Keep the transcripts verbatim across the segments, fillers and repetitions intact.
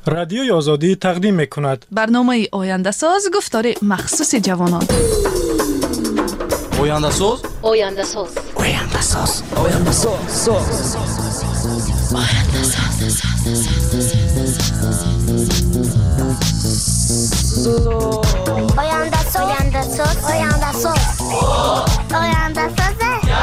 رادیوی آزادی تقدیم می‌کند. برنامه آینده ساز گفتار مخصوص جوانان. آینده ساز آینده ساز آینده ساز آینده ساز آینده ساز آینده ساز آینده ساز آینده ساز آینده ساز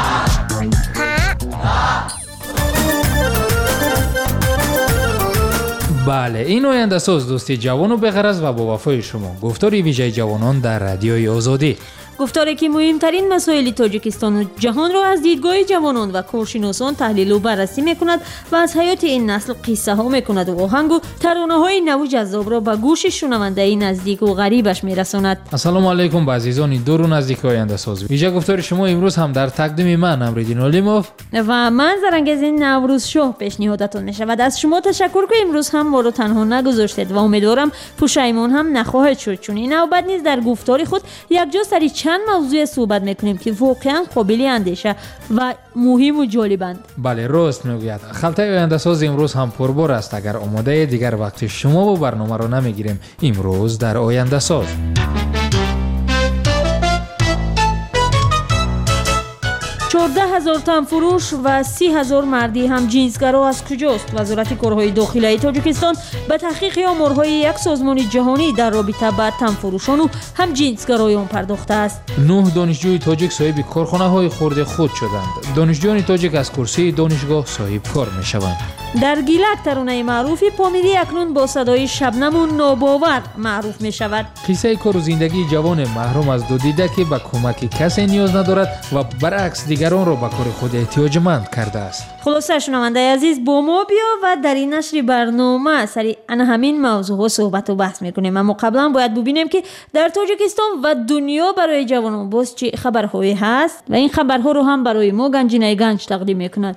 بله، این آینده ساز دوستی جوان و بغرض و با وفای شما. گفتاری ویژه جوانان در رادیوی آزادی. گفتاری که مهمترین مسائل تاجیکستان و جهان را از دیدگاه جوانان و کارشناسان تحلیل و بررسی میکند و از حیات این نسل قصه ها میکند و آهنگ و ترانه های نو جذاب را به گوش شنونده نزدیک و غریبش میرساند. السلام علیکم به عزیزان دور و نزدیک آینده ساز. ویژه گفتار شما امروز هم در تقدیم من امردین علیموف و من زرنگز نوروز شاه پیشنهادتان میشود. از شما تشکر که امروز هم ما را تنها نگذاشتید و امیدوارم پشیمان هم نخواهید شد، چون این نوبت نیز در گفتار خود یک جا سری چند موضوع صحبت میکنیم که واقعا قابل اندیشه و مهم و جالبند. بله راست میگوید. خلطه آینده ساز امروز هم پربار است. اگر آماده دیگر وقت شما و برنامه رو نمیگیریم امروز در آینده ساز. چهارده هزار تن فروش و سی هزار مردی هم جنسگرا از کجاست؟ وزارت کارهای داخلی تاجیکستان به تحقیق آمارهای یک سازمان جهانی در رابطه با تن فروشان و هم جنسگرایان پرداخته است. نه دانشجوی تاجیک صاحب کارخانه های خرد خود شدند. دانشجویان تاجیک از کرسی دانشگاه صاحب کار می شوند. در گیلک ترانه معروفی پامیری اکنون با صدای شبنم و ناباور معروف می شود. قصه کار و زندگی جوان محروم از دو دیده که به کمک کسی نیاز ندارد و برعکس دیگران را به کار خود احتیاجمند کرده است. خلاصه شنونده عزیز با ما بیا و در این نشر برنامه سری ان همین موضوع صحبت و بحث میکنیم. اما قبلا باید ببینیم که در تاجیکستان و دنیا برای جوانان باز چه خبرهایی هست و این خبرها رو هم برای ما گنجینه گنج تقدیم میکند.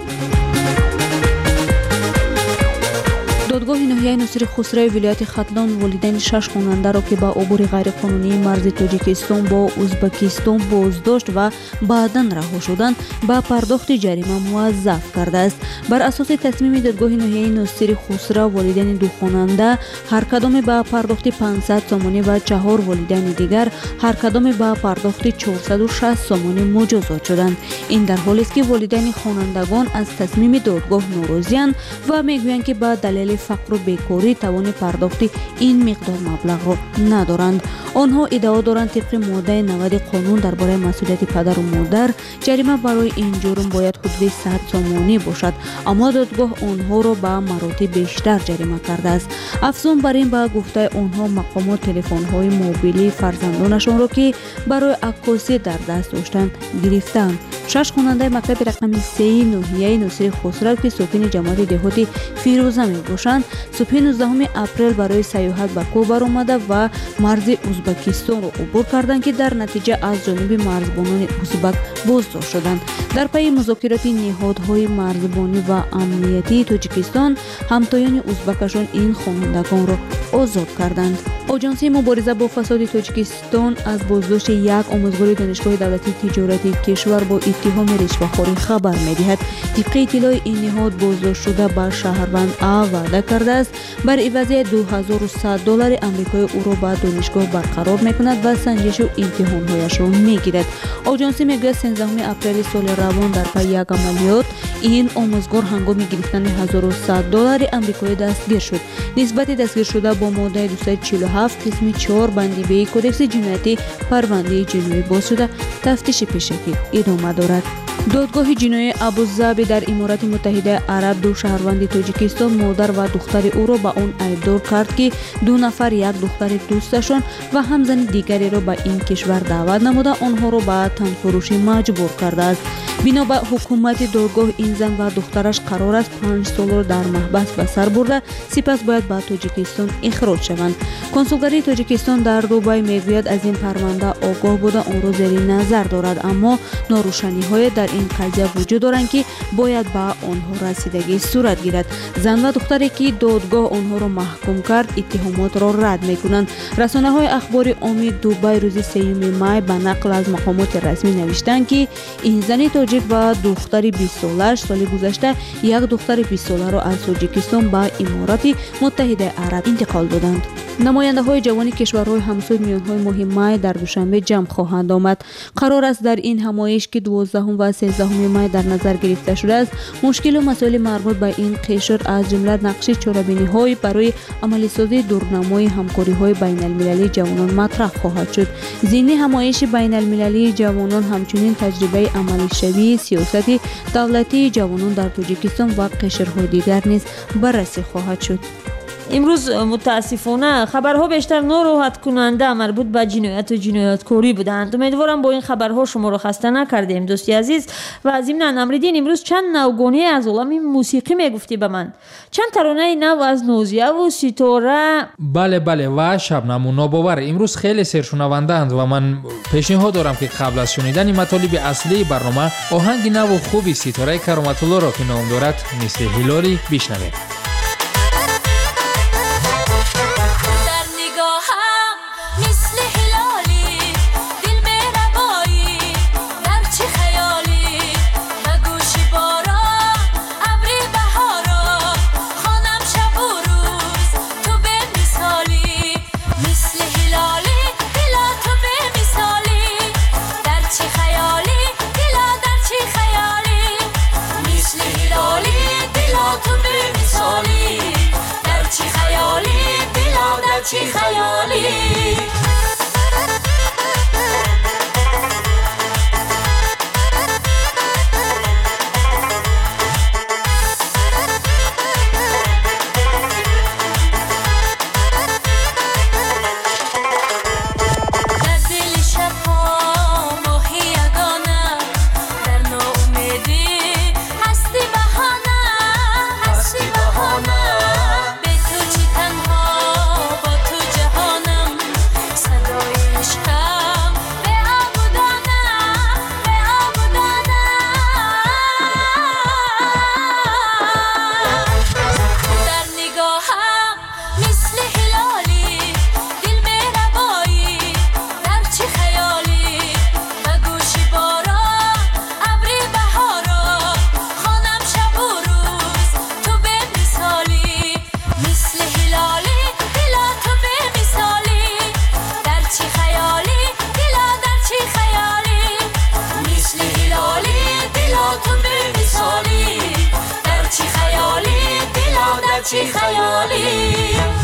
دادگاه ناحیه ناصر خسرو ولایت ختلان والدین شش خواننده را که با عبور غیرقانونی مرز تاجیکستان با ازبکستان بازداشت و بعداً رها شدند با پرداخت جریمه موظف کرده است. بر اساس تصمیم دادگاه ناحیه ناصر خسرو والدین دو خواننده هر کدام با پرداخت پانصد سومانی و چهار والدین دیگر هر کدام با پرداخت چهارصد و شصت سومانی مجازات شدند. این در حالی است که والدین خوانندگان از تصمیم دادگاه ناراضی‌اند و میگویند که با دلیل فقر و بیکاری توان پرداخت این مقدار مبلغ را ندارند. آنها ادعا دارند طبق ماده نود قانون درباره مسئولیت پدر و مادر جریمه برای این جرم باید حدود صد سومانی باشد، اما دادگاه آنها را به مراتب بیشتر جریمه کرده است. افزون بر این به گفته آنها مقامات تلفن‌های موبیلی فرزندانشان را که برای عکاسی در دست داشتند گرفتند. شش خواننده مکتب رقم سه ناحیه ناصر خسرو که ساکن جماعت دهاتی فیروزه میباشند صبح نوزدهم اپریل برای سیاحت به کوبر آمده و مرز ازبکستان را عبور کردند که در نتیجه از جانب مرزبانان ازبک بازداشت شدند. در پی مذاکرات نهادهای مرزبانی و امنیتی تاجیکستان همتایان ازبکشان این خوانندگان را آزاد کردند. آژانس مبارزه با فساد تاجیکستان از بازداشت یک آموزگار دانشگاه دولتی تجارتی کشور با اتهام رشوه‌خوری خبر می‌دهد. طبق اطلاع این نهاد بازداشت شده به شهروند آ وعده کرده است بر عوض دو هزار و صد دلار آمریکایی او را به دانشگاه برقرار می‌کند و سنجش و امتحان‌هایش را می‌گیرد. آژانس میگوید سیزدهم اپریل سال روان در پی یک عملیات این آموزگار هنگام گرفتن هزار و صد دلار آمریکایی دستگیر شد. نسبت دستگیر شده با ماده دویست و چهل و هفت قسم چهار بندی به کدکس جنایتی پرونده جنایی باز شده تفتیش پیشگی ادامه دارد. دادگاه جنایی ابوظبی در امارات متحده عرب دو شهروند تاجیکستان مادر و دختر او را به آن ایبدار کرد که دو نفر یک دختر دوستشان و همزن دیگری را به این کشور دعوت نموده آنها را به تنفروشی مجبور کرده است. بنا به حکومت دادگاه این زن و دخترش قرار است پنج سال را در محبس به سر برده سپس باید به تاجیکستان اخراج شوند. کنسولگری تاجیکستان در دبی میگوید از این پرونده آگاه بوده آن را زیر نظر دارد، اما ناروشنی های در این قضیه وجود دارند که باید به آنها رسیدگی صورت گیرد. زن و دختری که دادگاه آنها را محکوم کرد اتهامات را رد میکنند. رسانه‌های اخبار عامی دبی روز سوم می به نقل از مقامات رسمی نوشتند که این زن تاجیک و دختر بیست ساله سال گذشته یک دختر بیست ساله را از تاجیکستان به امارات متحده عرب انتقال دادند. نماینده های جوان کشورهای همسود میان های ماه می در دوشنبه جمع خواهند آمد. قرار است در این همایش که دوازدهم و سیزدهم می در نظر گرفته شده است مشکل و مسائل مربوط به این قشر از جمله نقش چاره‌بینی های برای عملی سازی دورنمای همکاری های بین المللی جوانان مطرح خواهد شد. ضمن همایش بین المللی جوانان همچنین تجربه عملی شوی سیاست دولتی جوانان در تاجیکستان و قشرهای دیگر نیز بررسی خواهد شد. امروز متاسفانه خبرها بیشتر ناراحت کننده مربوط به جنایت و جنایتکاری بودند. امیدوارم با این خبرها شما را خسته نکردیم دوستی عزیز. و ضمن امریدین امروز چند نوگانی از عالم موسیقی میگفتی به من. چند ترانه نو از نازیه و ستاره. بله بله و شبنم و ناباور امروز خیلی سرشنوندند و من پیشنهاد دارم که قبل از شنیدن مطالب اصلی برنامه آهنگ نو و خوبی ستاره کرامت الله را که نام دارد مثل هیلاری بشنویم. چی خیالی چی خیالی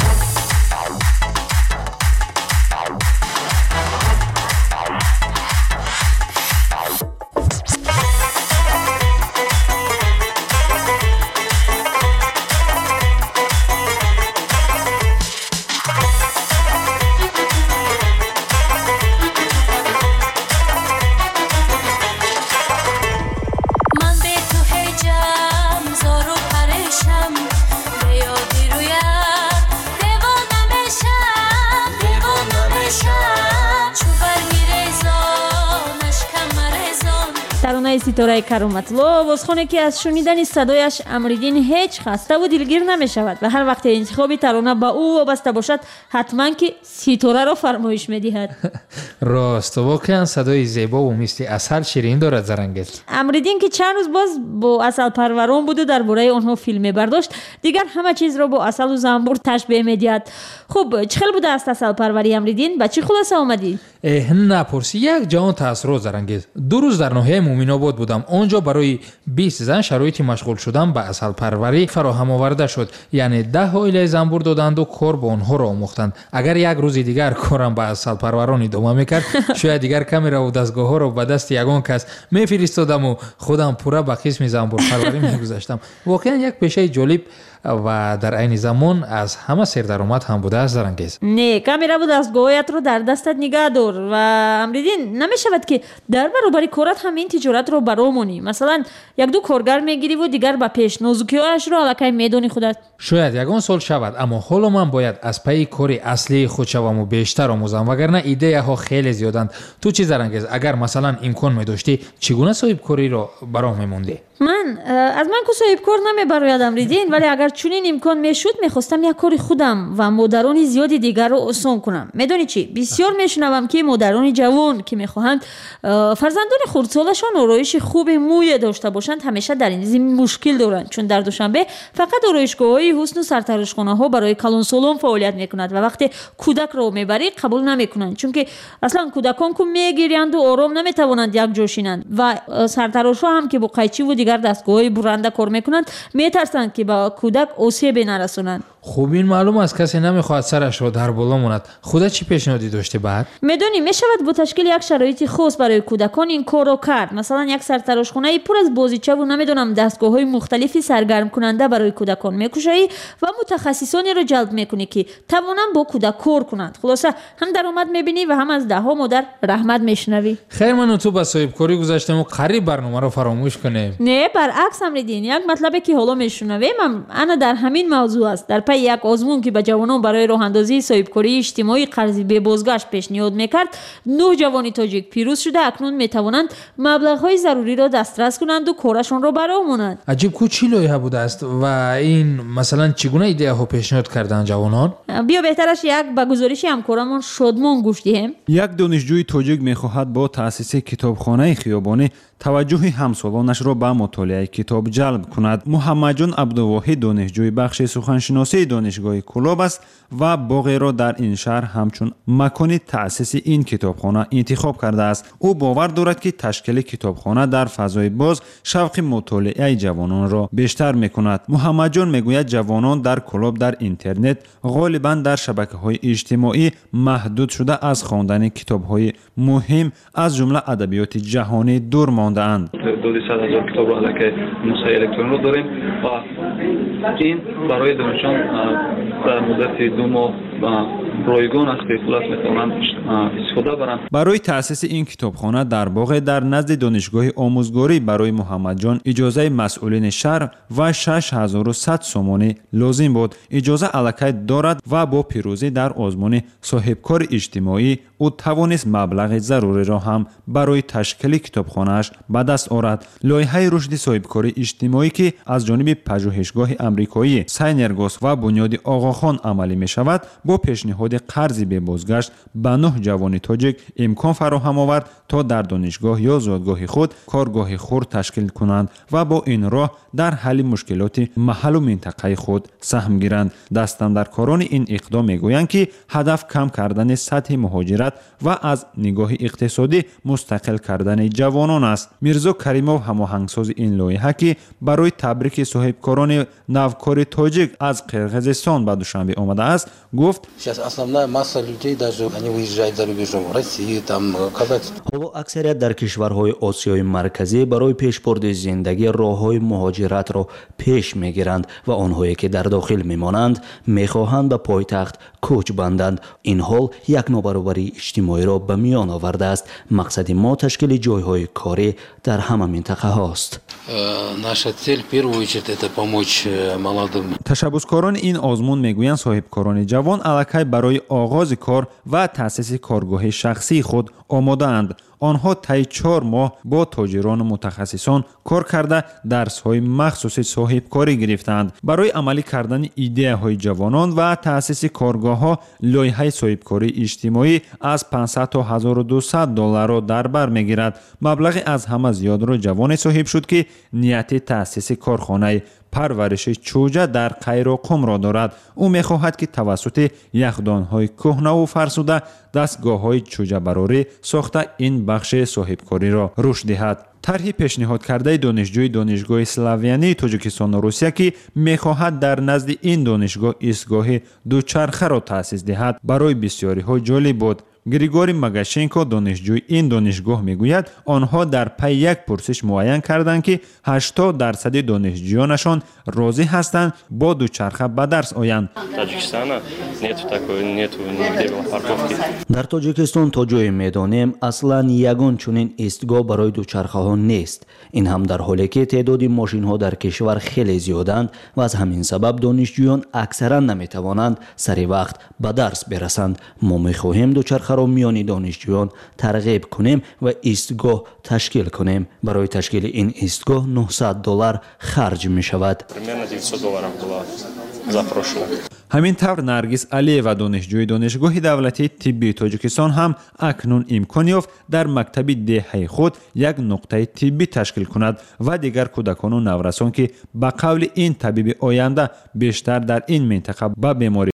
ترانه ستاره کرامت الله آوازخوانی که از شنیدن صدایش امریدین هیچ خسته و دلگیر نمی شود و هر وقت انتخاب ترانه با او وابسته باشد حتما که ستاره را فرمایش می دهد. راست واقعا صدای زیبا و مثل عسل شیرین دارد زرنگز. امریدین که چند روز باز با عسل پروران بود و درباره آنها فیلم برداشت دیگر همه چیز را با عسل و زنبور تشبیه می دهد. خب چه خیلی بوده است عسل پروری امریدین؟ به چی خلاصه آمدی؟ نپرسی یک جهان تاثیرات زرنگز. دو روز در ناحیه مومن آباد بودم. آنجا برای بیست زن شرایطی مشغول شدن به عسل پروری فراهم آورده شد. یعنی ده عائله زنبور دادند و کار با آنها را آموختند. اگر یک روز دیگر کارم با عسل پروران ادامه میکرد شاید دیگر کامرا و دستگاه ها را به دست یگان کس میفرستادم و خودم پورا به قسم زنبور پروری میگذاشتم. واقعا یک پیشه جالب و در عین زمان از همه سردرآمد هم بوده است زرنگیز. نه камера буд дастгоҳиятро дар дастат нигоҳ дор ва амридин намешавад ки дар баробари корат ҳам ин тиҷоратро баромонӣ. масалан як ду коргар мегириву дигар ба пеш нозукиҳояшро аллакай медони худат. шояд ягон сол шавад, аммо ҳоло ман бояд аз пайи кори аслии худ шаваму бештар омӯзам, вагарна идеяҳо хеле зиёданд. ту чӣ зарангез, агар масалан имкон медоштӣ чӣ гуна соҳибкориро баром мемондӣ? ман аз ман ку соҳибкор намебарояд амридин, вале агар чунин имкон мешуд мехостам як кори худам ва модарони зиёди дигарро осон кунам. медонӣ чӣ, бисёр мешунавам ки модарони ҷавон ки мехоҳанд фарзандони хурдсолашон ороиши хуби мӯе дошта бошанд ҳамеша дар ин зимин мушкил доранд, чун дар душанбе фақат ороишгоҳҳои ҳусну сартарошхонаҳо барои калонсолон фаъолият мекунад ва вақте кӯдакро мебарӣ қабул намекунанд, чунки аслан кӯдакон ку мегирянду ором наметавонанд як ҷо шинанд ва сартарошҳо ҳам ки бо қайчиву дигар дастгоҳҳои буранда кор мекунанд метарсанд ки ба кӯдак осебе нарасонанд. хуб ин маълум аст, касе намехоҳад сарашро дар боло монад. худа чӣ пешниҳодӣ дошти баъд? медонӣ мешавад бо ташкили як шароити хос барои кӯдакон ин корро кард. масалан як сартарошхонаи пур аз бозичаву намедонам дастгоҳҳои мухталифи саргармкунанда барои кӯдакон мекушоӣ ва мутахассисонеро ҷалб мекунӣ ки тавонанд бо кӯдак кор кунанд. хулоса ҳам даромад мебинӣ ва ҳам аз даҳҳо модар раҳмат мешунавӣ. хайр ману ту ба соҳибкорӣ гузаштему қариб барномаро фаромӯш кунем. не баръакс амридин, як матлабе ки ҳоло мешунавем ана дар ҳамин мавзӯъ аст. дар пайи як озмун ки ба ҷавонон барои роҳандозии соҳибкории иҷтимоӣ қарзи бебозгашт пешниҳод мекард, нӯҳ ҷавони тоҷик пирӯз шуда акнун метавонанд маблағҳои заруриро дастрас кунанду корашонро баромонанд. аҷиб ку чӣ лоиҳа будааст ва ин масалан чӣ гуна идеяҳо пешниҳод карданд ҷавонон? биё беҳтараш як ба гузориши ҳамкорамон Шодмон гӯш диҳем. як донишҷӯи тоҷик мехоҳад бо таъсиси китобхонаи хиёбонӣ таваҷҷӯҳи ҳамсолонашро ба мутолиаи китоб ҷалб кунад. муҳаммадҷон абдувоҳид донишҷӯи бахши суханшиносии донишгоҳи Кулоб аст ва боғеро дар ин шаҳр ҳамчун макони таъсиси ин китобхона интихоб кардааст. ӯ бовар дорад ки ташкили китобхона дар фазои боз шавқи мутолиаи ҷавононро бештар мекунад. муҳаммадҷон мегӯяд ҷавонон дар Кулоб дар интернет ғолибан дар шабакаҳои иҷтимоӣ маҳдуд шуда аз хондани китобҳои муҳим аз ҷумла адабиёти ҷаҳонӣ дур мондаанд. دویست هزار کتاب رو علیه نسخه الکترونی رو داریم و این برای دانشجویان در مدت دو ماه رایگان است که خلاص میتوانند استفاده برند. برای تأسیس این کتابخانه در واقع در نزد دانشگاه آموزگاری برای محمدجان اجازه مسئولین شهر و شش هزار و صد سومانی لازم بود. اجازه الکی دارد و با پیروزی در آزمون صاحبکار اجتماعی او توانست مبلغ ضروری را هم برای تشکیل کتابخانه‌اش به دست آورد. لایحه رشد صاحبکاری اجتماعی که از جانب پژوهشگاه آمریکایی ساینرگوس و بنیاد آقاخان عملی می شود با پیشنهاد قرض به بازگشت به نه جوان تاجیک امکان فراهم آورد تا در دانشگاه یا زادگاه خود کارگاه خرد تشکیل کنند و با این راه در حل مشکلات محل و منطقه خود سهم گیرند. دستاندرکاران این اقدام میگویند که هدف کم کردن سطح مهاجرت و از نگاه اقتصادی مستقل کردن جوانان است. میرزا کریموف هماهنگساز این لایحه که برای تبریک صاحبکاران نوکار تاجیک از قرقیزستان به دوشنبه آمده است گفت Сейчас основная масса людей даже они выезжают за рубежом в Россию там когда ҳоло аксарият дар кишварҳои осиёи марказӣ барои пешбурди зиндагӣ роҳҳои муҳоҷиратро пеш мегиранд ва онҳое ки дар дохил мемонанд мехоҳанд ба пойтахт кӯч банданд. ин ҳол як нобаробарии иҷтимоиро ба миён овардааст. мақсади мо ташкили ҷойҳои корӣ дар ҳама минтақаҳост. наша цель в первую очередь это помочь молодым. تشبثکاران این آزمون میگویند صاحبکاران جوان الکی برای آغاز کار و تأسیس کارگاه شخصی خود آماده اند. آنها طی چهار ماه با تاجران و متخصصان کار کرده درس‌های مخصوصی صاحبکاری گرفتند. برای عملی کردن ایده‌های جوانان و تأسیس کارگاه‌ها لایحه صاحبکاری اجتماعی از پانصد تا هزار و دویست دلار را در بر می‌گیرد. مبلغ از همه زیاد را جوان صاحب شد که نیت تأسیس کارخانه پرورش چوجه در قیر و قم را دارد. او می‌خواهد که توسط یخدان‌های کهنه و فرسوده دستگاه‌های چوجه براری ساخته این بخش صاحبکاری را رشد دهد. طرح پیشنهاد کرده دانشجوی دانشگاه سلاویانی تاجیکستان و روسیه که می‌خواهد در نزد این دانشگاه ایستگاه دوچرخه را تأسیس دهد برای بسیاری ها جالب بود. григорий магашенко донишҷӯи ин донишгоҳ мегӯяд онҳо дар пай як пурсиш муайян карданд ки ҳаштод дарсади донишҷӯёнашон розӣ ҳастанд бо дучарха ба дарс оянд. дар тоҷикистон то ҷое медонем аслан ягон чунин истгоҳ барои дучархаҳо нест. ин ҳам дар ҳоле ки теъдоди мошинҳо дар кишвар хеле зиёданд ва аз ҳамин сабаб донишҷӯён аксаран наметавонанд сари вақт ба дарс берасанд. мо мехоҳем дучархаро миёни донишҷӯён тарғиб кунем ва истгоҳ ташкил кунем. барои ташкили ин истгоҳ нӯҳсад доллар харҷ мешавад. ҳамин тавр наргиз алиева донишҷӯи донишгоҳи давлатии тиббии тоҷикистон ҳам акнун имкон ёфт дар мактаби деҳаи худ як нуқтаи тиббӣ ташкил кунад ва дигар кӯдакону наврасон ки ба қавли ин табиби оянда бештар дар ин минтақа ба беморӣ